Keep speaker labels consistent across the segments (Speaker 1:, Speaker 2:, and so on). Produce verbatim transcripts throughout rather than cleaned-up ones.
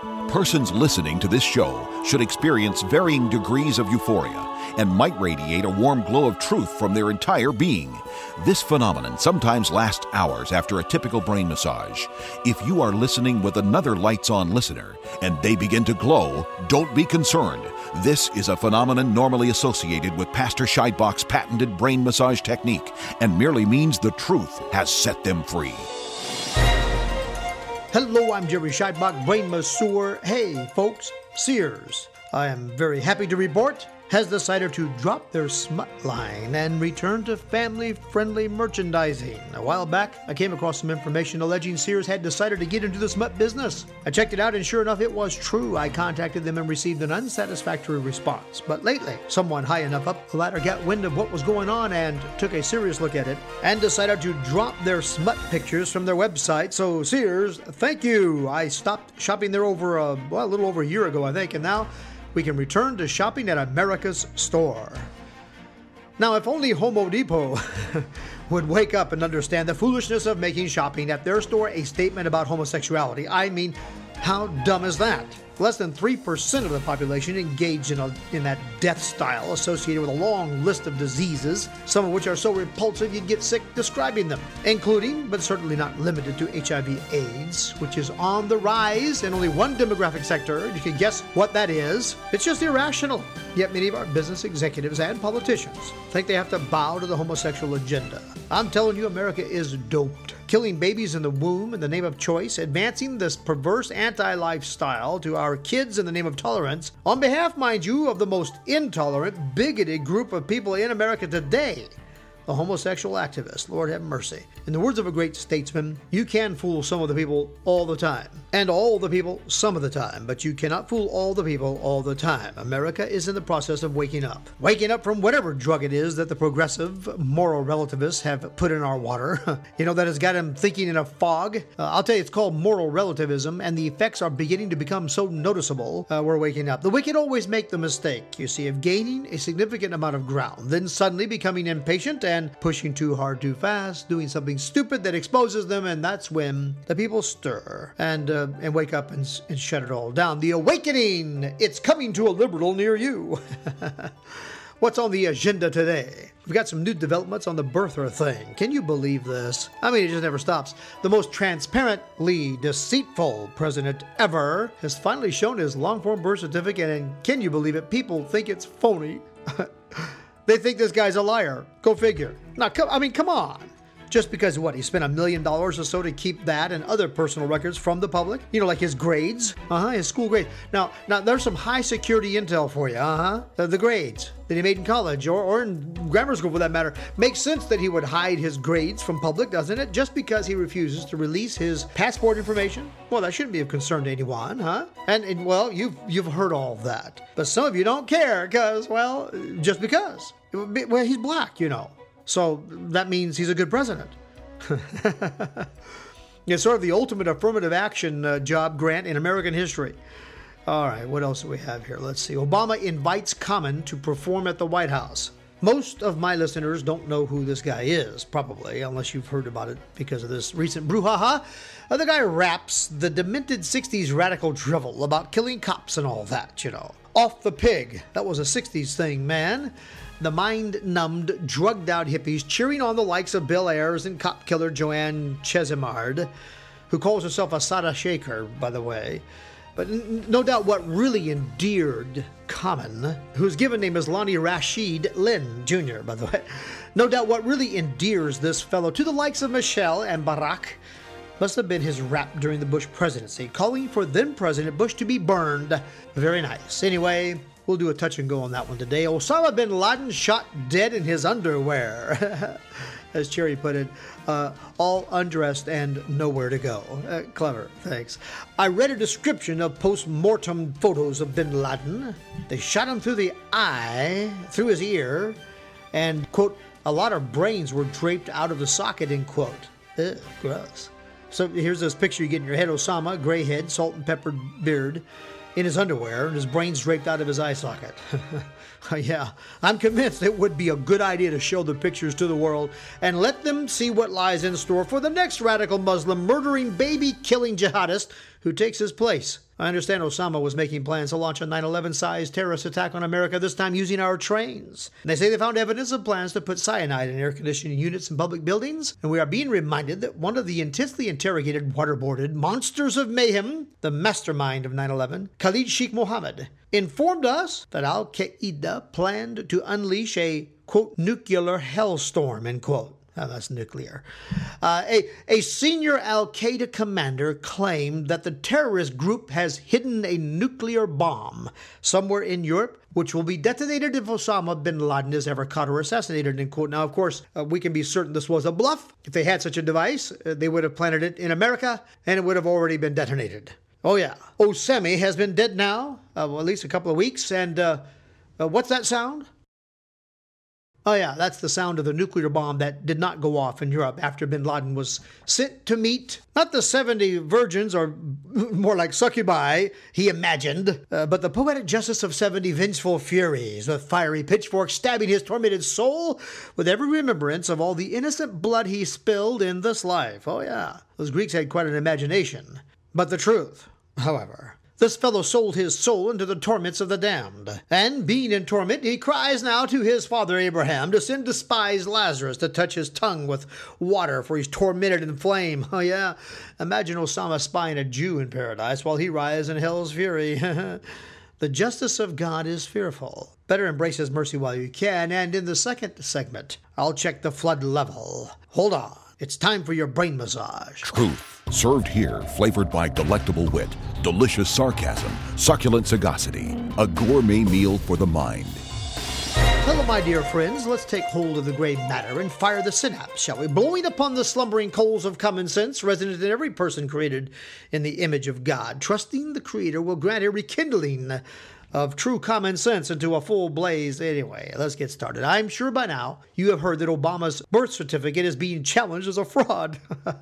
Speaker 1: Persons listening to this show should experience varying degrees of euphoria and might radiate a warm glow of truth from their entire being. This phenomenon sometimes lasts hours after a typical brain massage. If you are listening with another lights-on listener and they begin to glow, don't be concerned. This is a phenomenon normally associated with Pastor Scheidbach's patented brain massage technique and merely means the truth has set them free.
Speaker 2: Hello, I'm Jerry Scheidbach, brain masseur. Hey, folks, Sears, I am very happy to report, has decided to drop their smut line and return to family-friendly merchandising. A while back, I came across some information alleging Sears had decided to get into the smut business. I checked it out, and sure enough, it was true. I contacted them and received an unsatisfactory response. But lately, someone high enough up the ladder got wind of what was going on and took a serious look at it and decided to drop their smut pictures from their website. So, Sears, thank you. I stopped shopping there over, a, well, a little over a year ago, I think, and now we can return to shopping at America's store. Now, if only Home Depot would wake up and understand the foolishness of making shopping at their store a statement about homosexuality. I mean, how dumb is that? Less than three percent of the population engaged in, a, in that death style associated with a long list of diseases, some of which are so repulsive you'd get sick describing them, including, but certainly not limited to, H I V AIDS, which is on the rise in only one demographic sector. You can guess what that is. It's just irrational. Yet many of our business executives and politicians think they have to bow to the homosexual agenda. I'm telling you, America is doped. Killing babies in the womb in the name of choice, advancing this perverse anti-lifestyle to our kids in the name of tolerance, on behalf, mind you, of the most intolerant, bigoted group of people in America today, the homosexual activists. Lord have mercy. In the words of a great statesman, you can fool some of the people all the time, and all the people some of the time, but you cannot fool all the people all the time. America is in the process of waking up. Waking up from whatever drug it is that the progressive moral relativists have put in our water. You know, that has got them thinking in a fog. Uh, I'll tell you, it's called moral relativism, and the effects are beginning to become so noticeable. Uh, we're waking up. The wicked always make the mistake, you see, of gaining a significant amount of ground, then suddenly becoming impatient and pushing too hard too fast, doing something stupid that exposes them, and that's when the people stir and uh, and wake up and, and shut it all down. The awakening! It's coming to a liberal near you. What's on the agenda today? We've got some new developments on the birther thing. Can you believe this? I mean, it just never stops. The most transparently deceitful president ever has finally shown his long-form birth certificate, and can you believe it? People think it's phony. They think this guy's a liar. Go figure. Now, come, I mean, come on. Just because, what, he spent a million dollars or so to keep that and other personal records from the public? You know, like his grades? Uh-huh, his school grades. Now, now there's some high-security intel for you, uh-huh. The, the grades that he made in college or, or in grammar school, for that matter. Makes sense that he would hide his grades from public, doesn't it? Just because he refuses to release his passport information? Well, that shouldn't be of concern to anyone, huh? And, and well, you've, you've heard all of that. But some of you don't care because, well, just because. Well, he's black, you know. So that means he's a good president. It's sort of the ultimate affirmative action uh, job grant in American history. All right, what else do we have here? Let's see. Obama invites Common to perform at the White House. Most of my listeners don't know who this guy is, probably, unless you've heard about it because of this recent brouhaha. Uh, the guy raps the demented sixties radical drivel about killing cops and all that, you know. Off the pig. That was a sixties thing, man. The mind-numbed, drugged-out hippies cheering on the likes of Bill Ayers and cop killer Joanne Chesimard, who calls herself a Sada Shaker, by the way. But n- no doubt what really endeared Common, whose given name is Lonnie Rashid Lynn Junior, by the way. No doubt what really endears this fellow to the likes of Michelle and Barack must have been his rap during the Bush presidency, calling for then-President Bush to be burned. Very nice. Anyway, we'll do a touch and go on that one today. Osama bin Laden shot dead in his underwear. As Cherry put it, uh, all undressed and nowhere to go. Uh, clever, thanks. I read a description of post-mortem photos of bin Laden. They shot him through the eye, through his ear, and, quote, a lot of brains were draped out of the socket, end quote. Ugh, gross. So here's this picture you get in your head. Osama, gray head, salt and peppered beard, in his underwear, and his brains draped out of his eye socket. Yeah, I'm convinced it would be a good idea to show the pictures to the world and let them see what lies in store for the next radical Muslim murdering, baby-killing jihadist who takes his place. I understand Osama was making plans to launch a nine eleven-sized terrorist attack on America, this time using our trains. And they say they found evidence of plans to put cyanide in air conditioning units in public buildings, and we are being reminded that one of the intensely interrogated, waterboarded monsters of mayhem, the mastermind of nine eleven, Khalid Sheikh Mohammed, informed us that Al-Qaeda planned to unleash a, quote, nuclear hellstorm, end quote. Oh, that's nuclear. Uh, a, a senior Al-Qaeda commander claimed that the terrorist group has hidden a nuclear bomb somewhere in Europe, which will be detonated if Osama bin Laden is ever caught or assassinated, end quote. Now, of course, uh, we can be certain this was a bluff. If they had such a device, uh, they would have planted it in America, and it would have already been detonated. Oh, yeah. Osemi has been dead now, uh, well, at least a couple of weeks, and uh, uh, what's that sound? Oh, yeah, that's the sound of the nuclear bomb that did not go off in Europe after bin Laden was sent to meet not the seventy virgins, or more like succubi, he imagined, uh, but the poetic justice of seventy vengeful furies with fiery pitchforks stabbing his tormented soul with every remembrance of all the innocent blood he spilled in this life. Oh, yeah, those Greeks had quite an imagination. But the truth, however, this fellow sold his soul into the torments of the damned. And being in torment, he cries now to his father Abraham to send despised Lazarus to touch his tongue with water, for he's tormented in flame. Oh, yeah. Imagine Osama spying a Jew in paradise while he writhes in hell's fury. The justice of God is fearful. Better embrace his mercy while you can. And in the second segment, I'll check the flood level. Hold on. It's time for your brain massage.
Speaker 1: Truth, served here, flavored by delectable wit, delicious sarcasm, succulent sagacity, a gourmet meal for the mind.
Speaker 2: Hello, my dear friends. Let's take hold of the gray matter and fire the synapse, shall we? Blowing upon the slumbering coals of common sense, resident in every person created in the image of God, trusting the Creator will grant a rekindling of true common sense into a full blaze. Anyway, let's get started. I'm sure by now you have heard that Obama's birth certificate is being challenged as a fraud.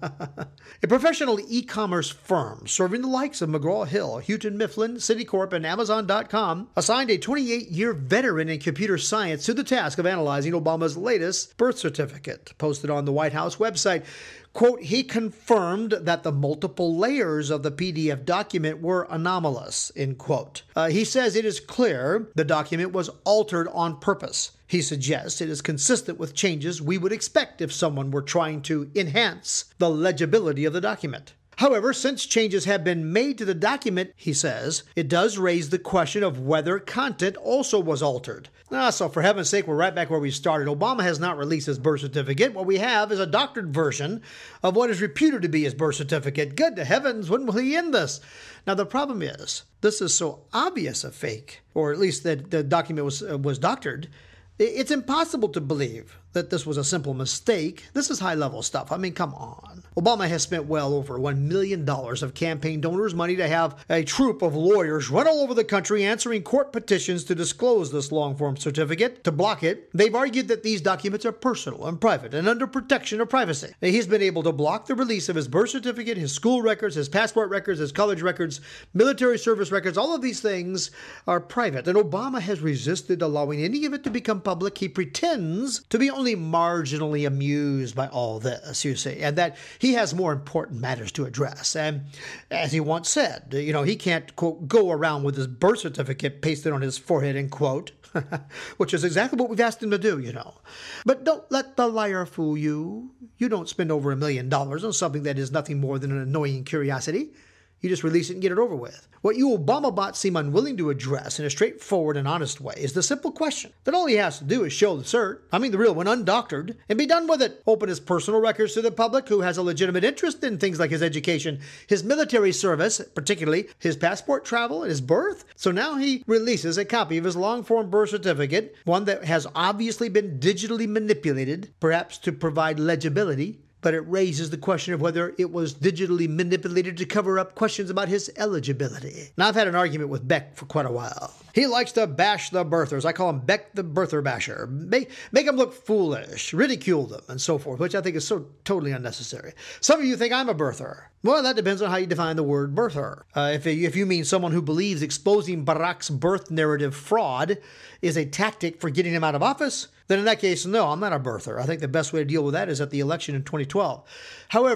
Speaker 2: A professional e-commerce firm serving the likes of McGraw-Hill, Houghton Mifflin, Citicorp, and Amazon dot com assigned a twenty-eight-year veteran in computer science to the task of analyzing Obama's latest birth certificate, posted on the White House website. Quote, he confirmed that the multiple layers of the P D F document were anomalous, end quote. Uh, he says it is clear the document was altered on purpose. He suggests it is consistent with changes we would expect if someone were trying to enhance the legibility of the document. However, since changes have been made to the document, he says, it does raise the question of whether content also was altered. Ah, so for heaven's sake, we're right back where we started. Obama has not released his birth certificate. What we have is a doctored version of what is reputed to be his birth certificate. Good to heavens, when will he end this? Now, the problem is, this is so obvious a fake, or at least that the document was, uh, was doctored, it's impossible to believe that this was a simple mistake. This is high-level stuff. I mean, come on. Obama has spent well over one million dollars of campaign donors' money to have a troop of lawyers run all over the country answering court petitions to disclose this long-form certificate, to block it. They've argued that these documents are personal and private and under protection of privacy. He's been able to block the release of his birth certificate, his school records, his passport records, his college records, military service records. All of these things are private, and Obama has resisted allowing any of it to become public. He pretends to be only marginally amused by all this, you see, and that he has more important matters to address. And as he once said, you know, he can't, quote, go around with his birth certificate pasted on his forehead, end quote, which is exactly what we've asked him to do, you know. But don't let the liar fool you. You don't spend over a million dollars on something that is nothing more than an annoying curiosity. You just release it and get it over with. What you Obama bots seem unwilling to address in a straightforward and honest way is the simple question that all he has to do is show the cert, I mean the real one, undoctored, and be done with it. Open his personal records to the public who has a legitimate interest in things like his education, his military service, particularly his passport travel and his birth. So now he releases a copy of his long-form birth certificate, one that has obviously been digitally manipulated, perhaps to provide legibility. But it raises the question of whether it was digitally manipulated to cover up questions about his eligibility. Now, I've had an argument with Beck for quite a while. He likes to bash the birthers. I call him Beck the birther basher. Make, make them look foolish, ridicule them, and so forth, which I think is so totally unnecessary. Some of you think I'm a birther. Well, that depends on how you define the word birther. Uh, if, if you mean someone who believes exposing Barack's birth narrative fraud is a tactic for getting him out of office, then in that case, no, I'm not a birther. I think the best way to deal with that is at the election in twenty twelve. However,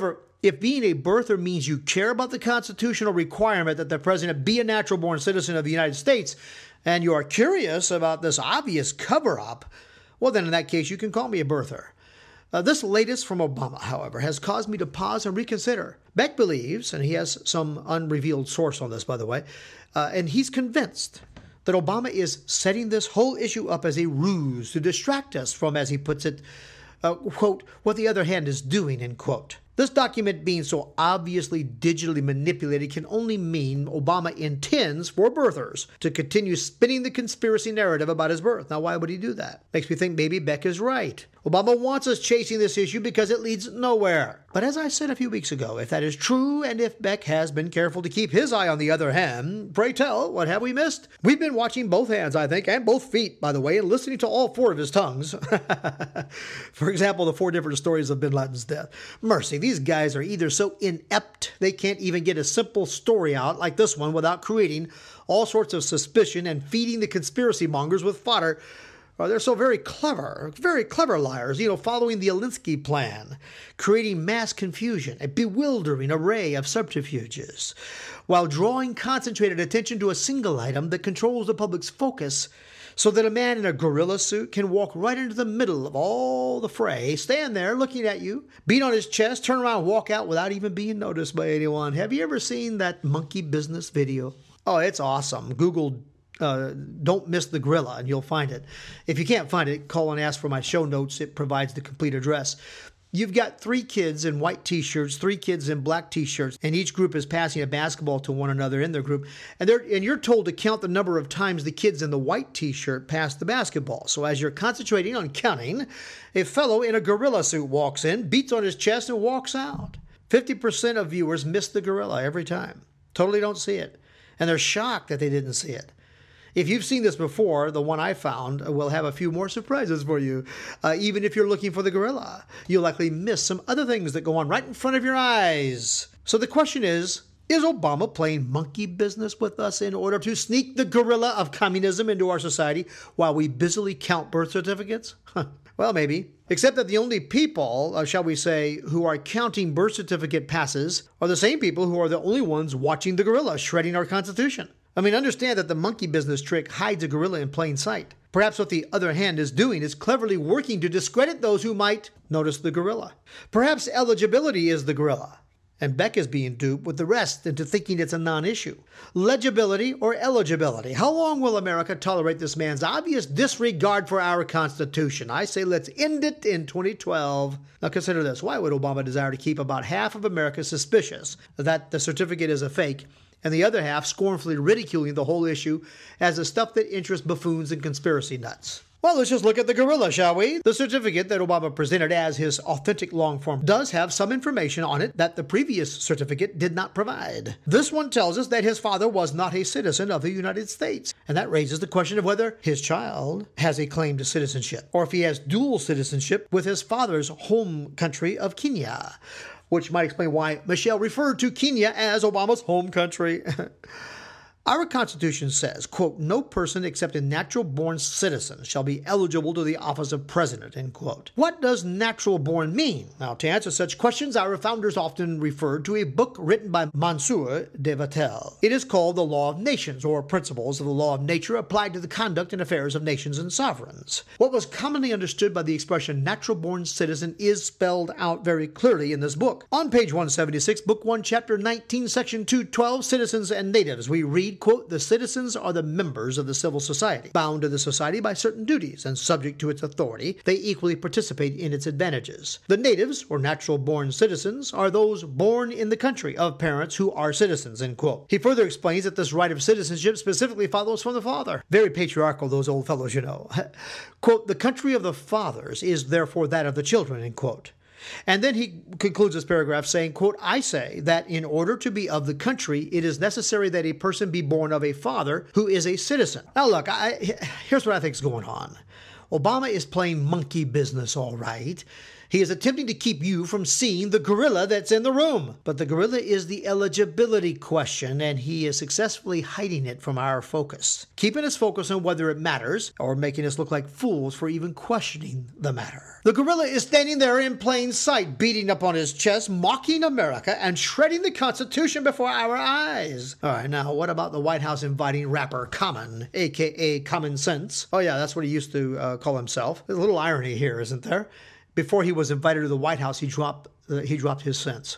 Speaker 2: If being a birther means you care about the constitutional requirement that the president be a natural-born citizen of the United States, and you are curious about this obvious cover-up, well, then in that case, you can call me a birther. Uh, this latest from Obama, however, has caused me to pause and reconsider. Beck believes, and he has some unrevealed source on this, by the way, uh, and he's convinced that Obama is setting this whole issue up as a ruse to distract us from, as he puts it, uh, quote, what the other hand is doing, end quote. This document being so obviously digitally manipulated can only mean Obama intends for birthers to continue spinning the conspiracy narrative about his birth. Now, why would he do that? Makes me think maybe Beck is right. Obama wants us chasing this issue because it leads nowhere. But as I said a few weeks ago, if that is true, and if Beck has been careful to keep his eye on the other hand, pray tell, what have we missed? We've been watching both hands, I think, and both feet, by the way, and listening to all four of his tongues. For example, the four different stories of bin Laden's death. Mercy, these guys are either so inept they can't even get a simple story out like this one without creating all sorts of suspicion and feeding the conspiracy mongers with fodder. Oh, they're so very clever, very clever liars, you know, following the Alinsky plan, creating mass confusion, a bewildering array of subterfuges, while drawing concentrated attention to a single item that controls the public's focus so that a man in a gorilla suit can walk right into the middle of all the fray, stand there looking at you, beat on his chest, turn around, walk out without even being noticed by anyone. Have you ever seen that monkey business video? Oh, it's awesome. Google Uh, don't miss the gorilla, and you'll find it. If you can't find it, call and ask for my show notes. It provides the complete address. You've got three kids in white T-shirts, three kids in black T-shirts, and each group is passing a basketball to one another in their group. And they're and you're told to count the number of times the kids in the white T-shirt pass the basketball. So as you're concentrating on counting, a fellow in a gorilla suit walks in, beats on his chest, and walks out. fifty percent of viewers miss the gorilla every time. Totally don't see it. And they're shocked that they didn't see it. If you've seen this before, the one I found will have a few more surprises for you. Uh, even if you're looking for the gorilla, you'll likely miss some other things that go on right in front of your eyes. So the question is, is Obama playing monkey business with us in order to sneak the gorilla of communism into our society while we busily count birth certificates? Well, maybe. Except that the only people, uh, shall we say, who are counting birth certificate passes are the same people who are the only ones watching the gorilla shredding our Constitution. I mean, understand that the monkey business trick hides a gorilla in plain sight. Perhaps what the other hand is doing is cleverly working to discredit those who might notice the gorilla. Perhaps eligibility is the gorilla, and Beck is being duped with the rest into thinking it's a non-issue. Legibility or eligibility. How long will America tolerate this man's obvious disregard for our Constitution? I say let's end it in twenty twelve. Now consider this. Why would Obama desire to keep about half of America suspicious that the certificate is a fake, and the other half scornfully ridiculing the whole issue as the stuff that interests buffoons and conspiracy nuts? Well, let's just look at the gorilla, shall we? The certificate that Obama presented as his authentic long form does have some information on it that the previous certificate did not provide. This one tells us that his father was not a citizen of the United States, and that raises the question of whether his child has a claim to citizenship, or if he has dual citizenship with his father's home country of Kenya, which might explain why Michelle referred to Kenya as Obama's home country. Our Constitution says, quote, no person except a natural-born citizen shall be eligible to the office of president, end quote. What does natural-born mean? Now, to answer such questions, our founders often referred to a book written by Monsieur de Vattel. It is called The Law of Nations, or Principles of the Law of Nature applied to the conduct and affairs of nations and sovereigns. What was commonly understood by the expression natural-born citizen is spelled out very clearly in this book. On page one seventy-six, Book one, Chapter nineteen, Section two twelve, Citizens and Natives, we read, quote, the citizens are the members of the civil society, bound to the society by certain duties, and subject to its authority, they equally participate in its advantages. The natives, or natural-born citizens, are those born in the country of parents who are citizens, end quote. He further explains that this right of citizenship specifically follows from the father. Very patriarchal, those old fellows, you know. Quote, the country of the fathers is therefore that of the children, end quote. And then he concludes this paragraph saying, quote, I say that in order to be of the country, it is necessary that a person be born of a father who is a citizen. Now, look, I, here's what I think is going on. Obama is playing monkey business, all right. He is attempting to keep you from seeing the gorilla that's in the room. But the gorilla is the eligibility question, and he is successfully hiding it from our focus, keeping us focused on whether it matters or making us look like fools for even questioning the matter. The gorilla is standing there in plain sight, beating up on his chest, mocking America, and shredding the Constitution before our eyes. All right, now what about the White House inviting rapper Common, a k a. Common Sense? Oh yeah, that's what he used to uh, call himself. There's a little irony here, isn't there? Before he was invited to the White House, he dropped uh, he dropped his sense.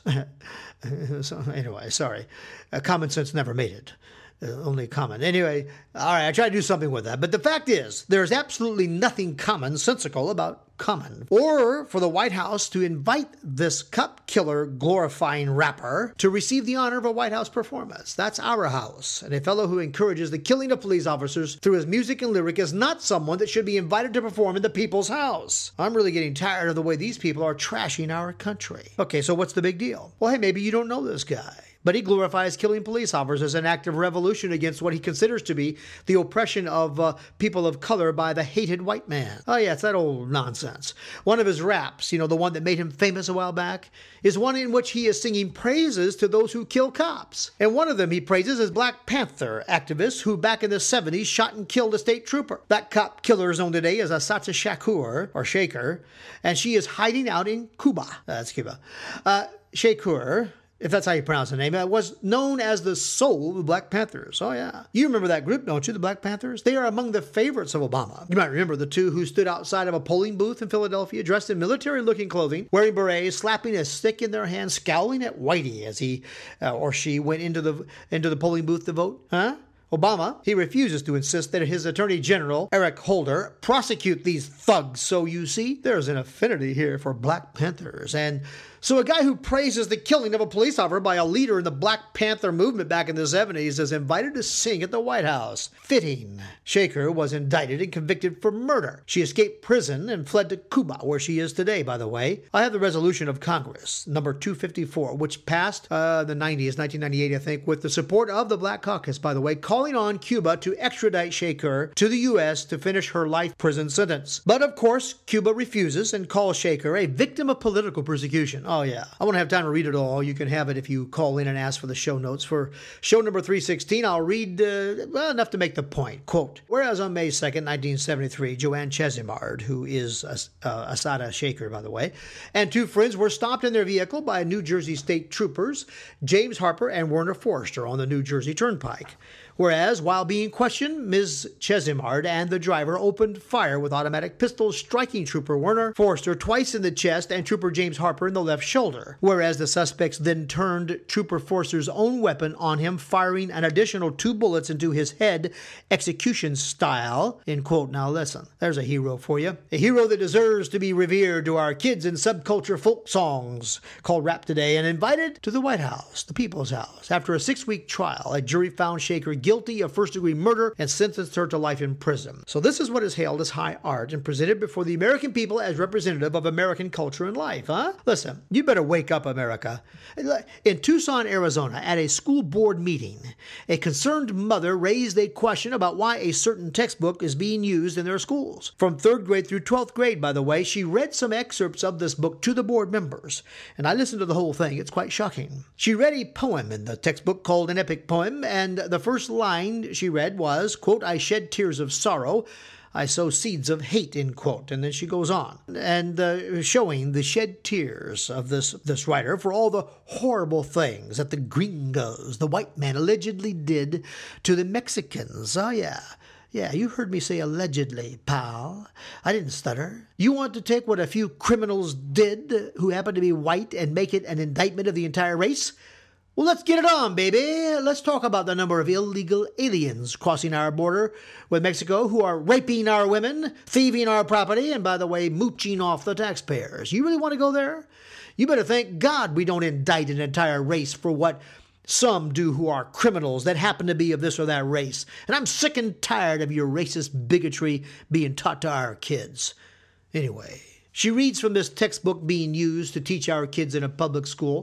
Speaker 2: So anyway, sorry. Uh, common sense never made it. Uh, only common. Anyway, all right, I tried to do something with that. But the fact is, there's absolutely nothing commonsensical about Common, or for the White House to invite this cup killer glorifying rapper to receive the honor of a White House performance. That's our house. And a fellow who encourages the killing of police officers through his music and lyric is not someone that should be invited to perform in the people's house. I'm really getting tired of the way these people are trashing our country. Okay, so what's the big deal? Well, hey, maybe you don't know this guy, but he glorifies killing police officers as an act of revolution against what he considers to be the oppression of uh, people of color by the hated white man. Oh yeah, it's that old nonsense. One of his raps, you know, the one that made him famous a while back, is one in which he is singing praises to those who kill cops. And one of them he praises is Black Panther activists who back in the seventies shot and killed a state trooper. That cop killer is known today as Assata Shakur, or Shaker, and she is hiding out in Cuba. That's Cuba. Uh, Shakur, if that's how you pronounce the name, it was known as the soul of the Black Panthers. Oh, yeah. You remember that group, don't you, the Black Panthers? They are among the favorites of Obama. You might remember the two who stood outside of a polling booth in Philadelphia, dressed in military-looking clothing, wearing berets, slapping a stick in their hand, scowling at Whitey as he uh, or she went into the into the polling booth to vote. Huh? Obama, he refuses to insist that his Attorney General, Eric Holder, prosecute these thugs. So you see, there's an affinity here for Black Panthers. And so a guy who praises the killing of a police officer by a leader in the Black Panther movement back in the seventies is invited to sing at the White House. Fitting. Shaker was indicted and convicted for murder. She escaped prison and fled to Cuba, where she is today, by the way. I have the resolution of Congress, number two fifty-four, which passed uh, the nineties, nineteen ninety-eight, I think, with the support of the Black Caucus, by the way, calling on Cuba to extradite Shaker to the U S to finish her life prison sentence. But of course, Cuba refuses and calls Shaker a victim of political persecution. Oh, yeah. I won't have time to read it all. You can have it if you call in and ask for the show notes. For show number three sixteen, I'll read uh, well enough to make the point. Quote, whereas on May second, nineteen seventy-three, Joanne Chesimard, who is uh, uh, Assata Shaker, by the way, and two friends were stopped in their vehicle by New Jersey State Troopers, James Harper and Werner Forrester, on the New Jersey Turnpike. Whereas, while being questioned, Miz Chesimard and the driver opened fire with automatic pistols, striking Trooper Werner Forrester twice in the chest and Trooper James Harper in the left shoulder. Whereas the suspects then turned Trooper Forrester's own weapon on him, firing an additional two bullets into his head, execution style. In quote, now listen, there's a hero for you. A hero that deserves to be revered to our kids in subculture folk songs, called Rap Today, and invited to the White House, the People's House. After a six-week trial, a jury found Shaker guilty of first-degree murder and sentenced her to life in prison. So this is what is hailed as high art and presented before the American people as representative of American culture and life, huh? Listen, you better wake up, America. In Tucson, Arizona, at a school board meeting, a concerned mother raised a question about why a certain textbook is being used in their schools. From third grade through twelfth grade, by the way, she read some excerpts of this book to the board members, and I listened to the whole thing. It's quite shocking. She read a poem in the textbook called An Epic Poem, and the first line she read was, quote, I shed tears of sorrow, I sow seeds of hate, end quote. And then she goes on, and uh, showing the shed tears of this, this writer for all the horrible things that the gringos, the white man, allegedly did to the Mexicans. Oh, yeah. Yeah, you heard me say allegedly, pal. I didn't stutter. You want to take what a few criminals did who happen to be white and make it an indictment of the entire race? Well, let's get it on, baby. Let's talk about the number of illegal aliens crossing our border with Mexico who are raping our women, thieving our property, and, by the way, mooching off the taxpayers. You really want to go there? You better thank God we don't indict an entire race for what some do who are criminals that happen to be of this or that race. And I'm sick and tired of your racist bigotry being taught to our kids. Anyway, she reads from this textbook being used to teach our kids in a public school,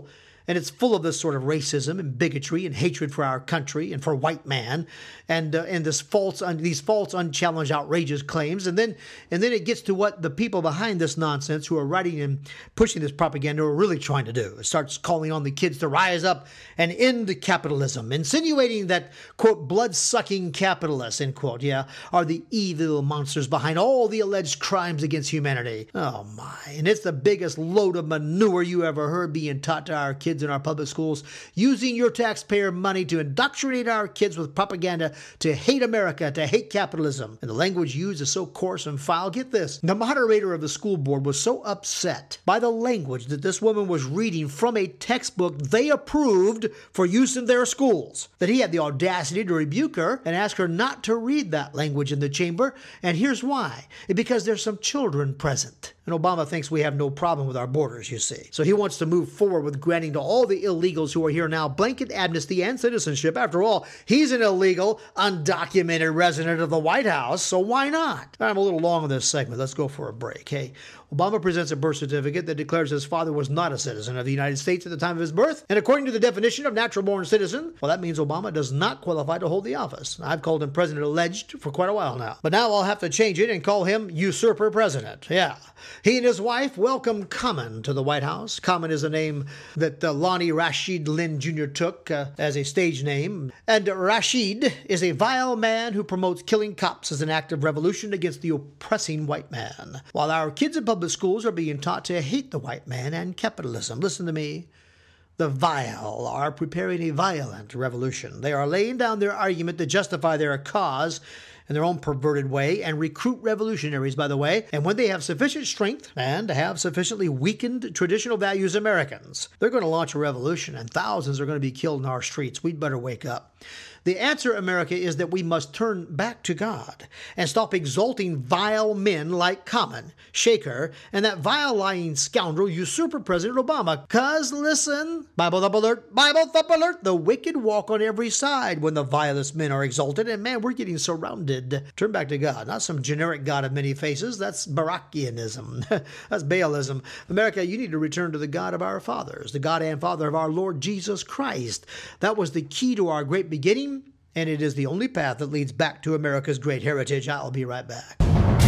Speaker 2: And it's full of this sort of racism and bigotry and hatred for our country and for white man, and uh, and this false, un- these false, unchallenged, outrageous claims. And then and then it gets to what the people behind this nonsense who are writing and pushing this propaganda are really trying to do. It starts calling on the kids to rise up and end capitalism, insinuating that, quote, blood-sucking capitalists, end quote, yeah, are the evil monsters behind all the alleged crimes against humanity. Oh my, and it's the biggest load of manure you ever heard being taught to our kids in our public schools, using your taxpayer money to indoctrinate our kids with propaganda to hate America, to hate capitalism. And the language used is so coarse and foul. Get this. The moderator of the school board was so upset by the language that this woman was reading from a textbook they approved for use in their schools that he had the audacity to rebuke her and ask her not to read that language in the chamber. And here's why. Because there's some children present. And Obama thinks we have no problem with our borders, you see. So he wants to move forward with granting to all the illegals who are here now blanket amnesty and citizenship. After all, he's an illegal, undocumented resident of the White House, so why not? I'm a little long on this segment. Let's go for a break. Hey, Obama presents a birth certificate that declares his father was not a citizen of the United States at the time of his birth. And according to the definition of natural-born citizen, well, that means Obama does not qualify to hold the office. I've called him President Alleged for quite a while now. But now I'll have to change it and call him Usurper President. Yeah. He and his wife welcomed Common to the White House. Common is a name that uh, Lonnie Rashid Lynn Junior took uh, as a stage name. And Rashid is a vile man who promotes killing cops as an act of revolution against the oppressing white man. While our kids in public schools are being taught to hate the white man and capitalism. Listen to me. The vile are preparing a violent revolution. They are laying down their argument to justify their cause in their own perverted way and recruit revolutionaries, by the way. And when they have sufficient strength and have sufficiently weakened traditional values Americans, they're going to launch a revolution and thousands are going to be killed in our streets. We'd better wake up. The answer, America, is that we must turn back to God and stop exalting vile men like Common, Shaker, and that vile lying scoundrel, usurper President Obama. Because, listen, Bible thump alert, Bible thump alert, the wicked walk on every side when the vilest men are exalted. And man, we're getting surrounded. Turn back to God, not some generic God of many faces. That's Barakianism. That's Baalism. America, you need to return to the God of our fathers, the God and Father of our Lord Jesus Christ. That was the key to our great beginning. And it is the only path that leads back to America's great heritage. I'll be right back.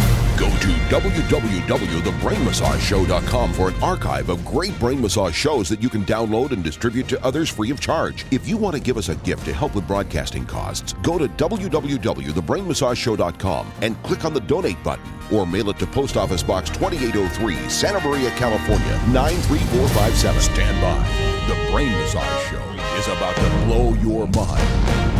Speaker 1: Go to w w w dot the brain massage show dot com for an archive of great brain massage shows that you can download and distribute to others free of charge. If you want to give us a gift to help with broadcasting costs, go to w w w dot the brain massage show dot com and click on the donate button, or mail it to Post Office Box twenty-eight oh three, Santa Maria, California, nine three four five seven. Stand by. The Brain Massage Show is about to blow your mind.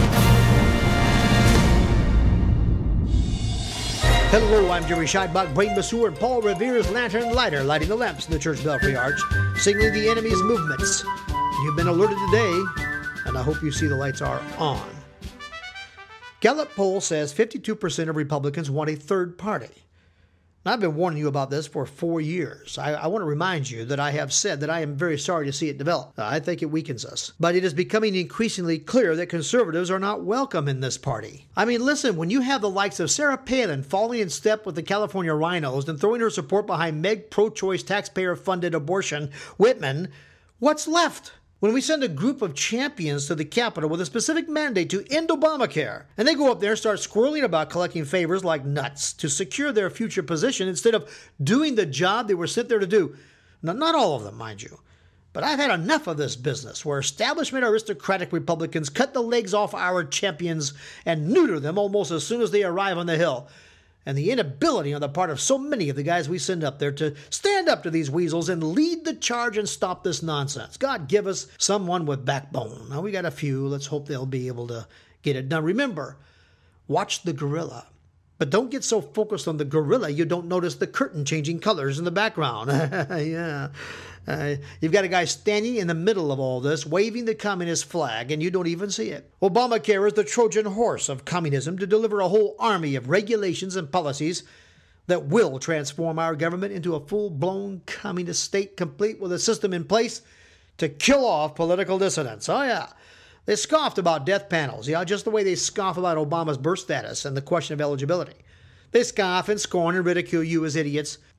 Speaker 2: Hello, I'm Jerry Scheidbach, Brain Masseur, and Paul Revere's Lantern Lighter, lighting the lamps in the church belfry arch, signaling the enemy's movements. You've been alerted today, and I hope you see the lights are on. Gallup poll says fifty-two percent of Republicans want a third party. Now, I've been warning you about this for four years. I, I want to remind you that I have said that I am very sorry to see it develop. I think it weakens us. But it is becoming increasingly clear that conservatives are not welcome in this party. I mean, listen, when you have the likes of Sarah Palin falling in step with the California rhinos and throwing her support behind Meg pro-choice taxpayer-funded abortion, Whitman, what's left? When we send a group of champions to the Capitol with a specific mandate to end Obamacare, and they go up there and start squirreling about collecting favors like nuts to secure their future position instead of doing the job they were sent there to do. Now, not all of them, mind you. But I've had enough of this business where establishment aristocratic Republicans cut the legs off our champions and neuter them almost as soon as they arrive on the Hill. And the inability on the part of so many of the guys we send up there to stand up to these weasels and lead the charge and stop this nonsense. God give us someone with backbone. Now, we got a few. Let's hope they'll be able to get it done. Remember, watch the gorilla. But don't get so focused on the gorilla you don't notice the curtain changing colors in the background. Yeah. Uh, you've got a guy standing in the middle of all this, waving the communist flag, and you don't even see it. Obamacare is the Trojan horse of communism to deliver a whole army of regulations and policies that will transform our government into a full-blown communist state, complete with a system in place to kill off political dissidents. Oh, yeah. They scoffed about death panels, yeah, just the way they scoff about Obama's birth status and the question of eligibility. They scoff and scorn and ridicule you as idiots.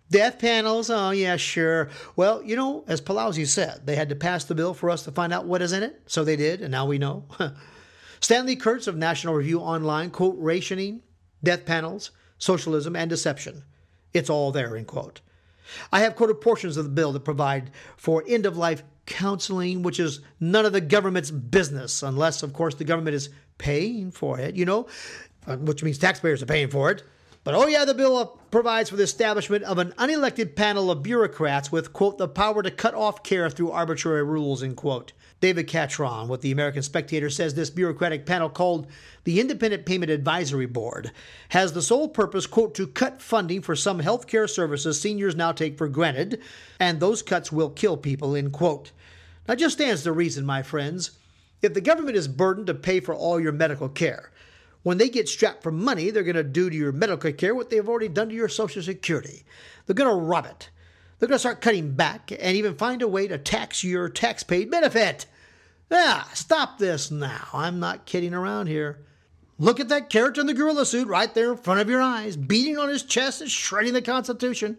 Speaker 2: Death panels, oh yeah, sure. Well, you know, as Pelosi said, they had to pass the bill for us to find out what is in it. So they did, and now we know. Stanley Kurtz of National Review Online, quote, rationing, death panels, socialism, and deception. It's all there, end quote. I have quoted portions of the bill that provide for end-of-life counseling, which is none of the government's business, unless, of course, the government is paying for it, you know, which means taxpayers are paying for it. But, oh yeah, the bill provides for the establishment of an unelected panel of bureaucrats with, quote, the power to cut off care through arbitrary rules, end quote. David Catron with the American Spectator says this bureaucratic panel, called the Independent Payment Advisory Board, has the sole purpose, quote, to cut funding for some health care services seniors now take for granted, and those cuts will kill people, end quote. Now, just stands to reason, my friends, if the government is burdened to pay for all your medical care, when they get strapped for money, they're going to do to your medical care what they've already done to your Social Security. They're going to rob it. They're going to start cutting back and even find a way to tax your tax-paid benefit. Ah, stop this now. I'm not kidding around here. Look at that character in the gorilla suit right there in front of your eyes, beating on his chest and shredding the Constitution.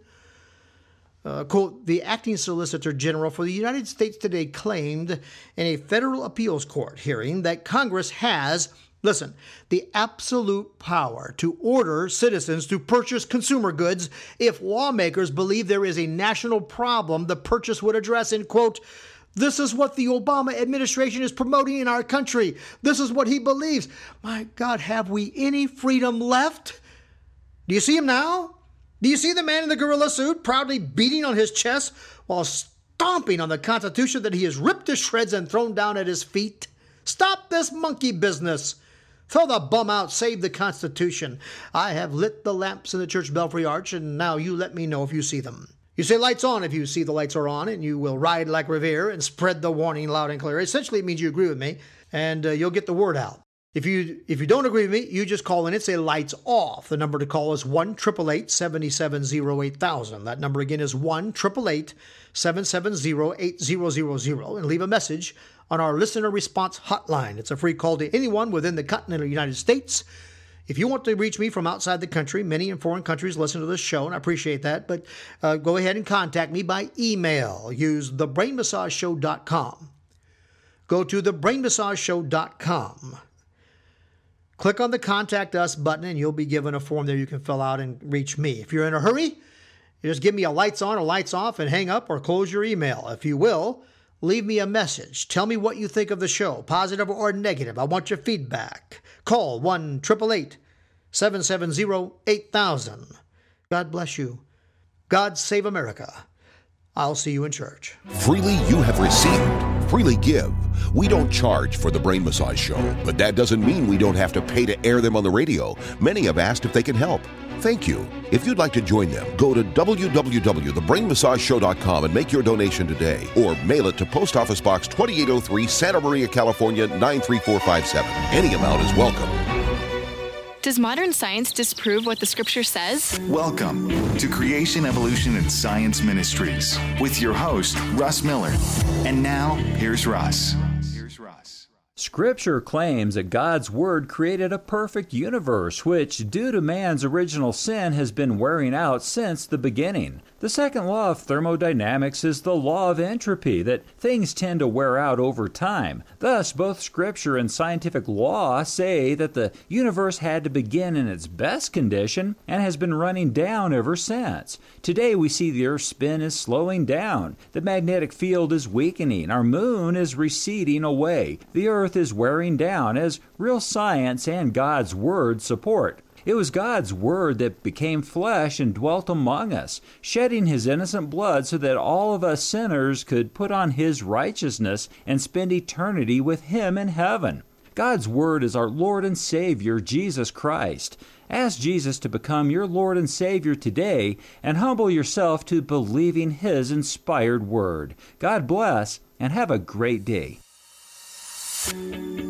Speaker 2: Uh, quote, the acting Solicitor General for the United States today claimed in a federal appeals court hearing that Congress has, listen, the absolute power to order citizens to purchase consumer goods if lawmakers believe there is a national problem the purchase would address, end quote. This is what the Obama administration is promoting in our country. This is what he believes. My God, have we any freedom left? Do you see him now? Do you see the man in the gorilla suit proudly beating on his chest while stomping on the Constitution that he has ripped to shreds and thrown down at his feet? Stop this monkey business. Throw the bum out, save the Constitution. I have lit the lamps in the church belfry arch, and now you let me know if you see them. You say lights on if you see the lights are on, and you will ride like Revere and spread the warning loud and clear. Essentially, it means you agree with me, and uh, you'll get the word out. If you if you don't agree with me, you just call in and say lights off. The number to call is one eight eight eight, seven seven zero, eight thousand. That number again is one eight eight eight, seven seven zero, eight thousand, and leave a message on our listener response hotline. It's a free call to anyone within the continental United States. If you want to reach me from outside the country, many in foreign countries listen to this show, and I appreciate that, but uh, go ahead and contact me by email. Use the brain massage show dot com. Go to the brain massage show dot com. Click on the Contact Us button, and you'll be given a form there you can fill out and reach me. If you're in a hurry, you just give me a lights on or lights off and hang up or close your email. If you will, leave me a message. Tell me what you think of the show, positive or negative. I want your feedback. Call one eight eight eight, seven seven zero, eight thousand. God bless you. God save America. I'll see you in church.
Speaker 1: Freely you have received, freely give. We don't charge for the Brain Massage Show, but that doesn't mean we don't have to pay to air them on the radio. Many have asked if they can help. Thank you. If you'd like to join them, go to w w w dot the brain massage show dot com and make your donation today, or mail it to Post Office Box twenty-eight oh three, Santa Maria, California, nine three four five seven. Any amount is welcome.
Speaker 3: Does modern science disprove what the Scripture says?
Speaker 4: Welcome to Creation, Evolution, and Science Ministries with your host, Russ Miller. And now, here's Russ. Here's Russ.
Speaker 5: Scripture claims that God's Word created a perfect universe, which, due to man's original sin, has been wearing out since the beginning. The second law of thermodynamics is the law of entropy, that things tend to wear out over time. Thus, both Scripture and scientific law say that the universe had to begin in its best condition and has been running down ever since. Today, we see the Earth's spin is slowing down, the magnetic field is weakening, our moon is receding away, the Earth is wearing down, as real science and God's Word support. It was God's Word that became flesh and dwelt among us, shedding His innocent blood so that all of us sinners could put on His righteousness and spend eternity with Him in heaven. God's Word is our Lord and Savior, Jesus Christ. Ask Jesus to become your Lord and Savior today and humble yourself to believing His inspired Word. God bless and have a great day.